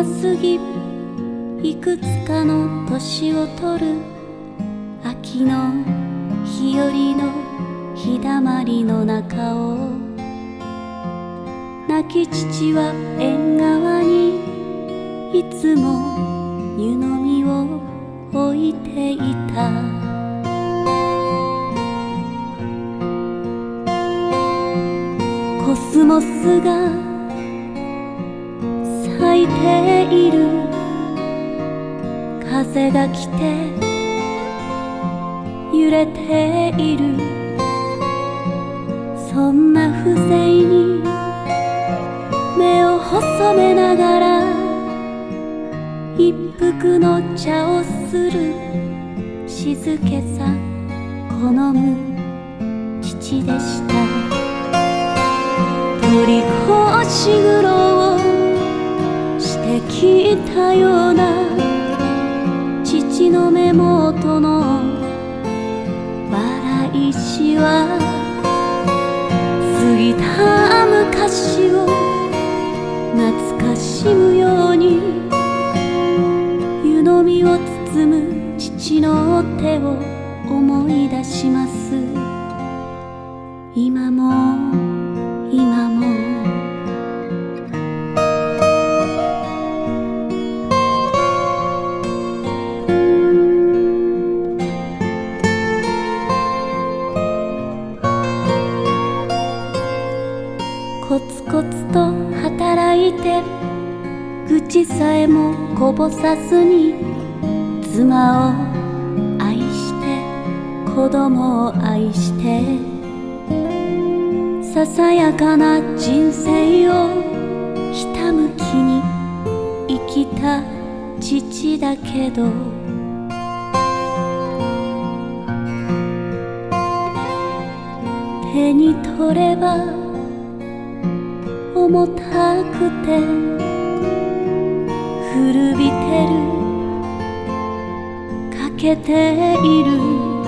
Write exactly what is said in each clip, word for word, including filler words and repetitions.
が過ぎ、いくつかの年を取る秋の日和の日だまりの中を、亡き父は縁側にいつも湯飲みを置いていた。コスモスが咲いている。風が来て揺れている。そんな風情に目を細めながら一服の茶をする静けさ好む父でした。取り越し苦労をしてきたような父の目元の笑いしは、過ぎた昔を懐かしむように湯飲みを包む父の手を思い出します。今も今もコツコツと働いて愚痴さえもこぼさずに、妻を愛して子供を愛してささやかな人生をひたむきに生きた父だけど、手に取れば重たくて古びてる欠けている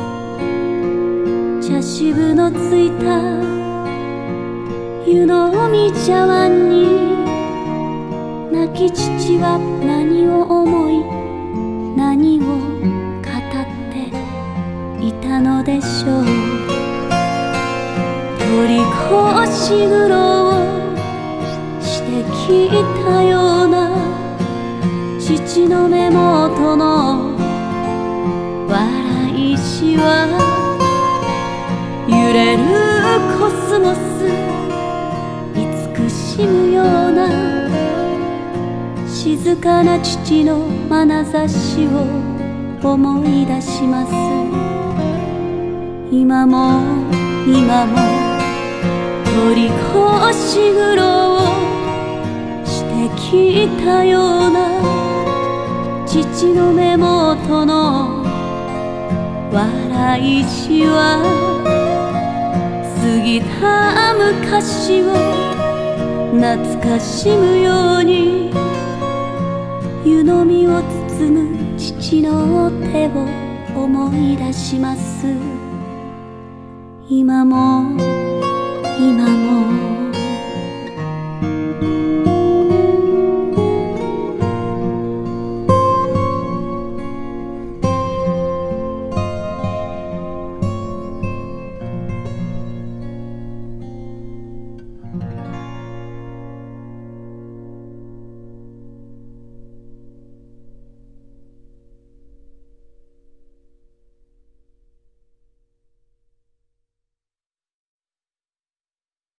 茶渋のついた湯飲み茶碗に、亡き父は何を思い何を語っていたのでしょう。取り越し苦労をしてきたような父の目元の笑いしは、揺れるコスモス慈しむような静かな父の眼差しを思い出します。今も今も取り越し苦労をしてきたような父の目元の笑いしは、過ぎた昔を懐かしむように湯飲みを包む父の手を思い出します。今も